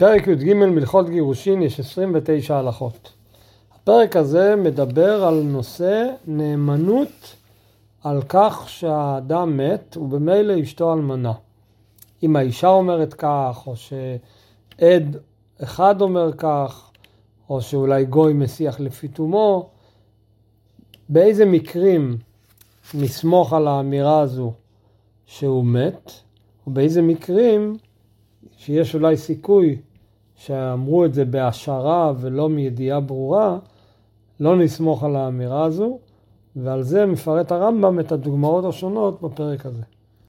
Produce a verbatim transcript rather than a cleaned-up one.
בפרק י"ג מלכות גירושין יש עשרים ותשע הלכות. הפרק הזה מדבר על נושא נאמנות על כך שהאדם מת ובמילא אשתו אלמנה. אם האישה אומרת כך, או שעד אחד אומר כך, או שאולי גוי מסיח לפיתומו, באיזה מקרים נסמוך על האמירה הזו שהוא מת, ובאיזה מקרים שיש אולי סיכוי שאמרו את זה בהשערה ולא מידיעה ברורה, לא נסמוך על האמירה הזו, ועל זה מפרט הרמב"ם את הדוגמאות השונות בפרק הזה.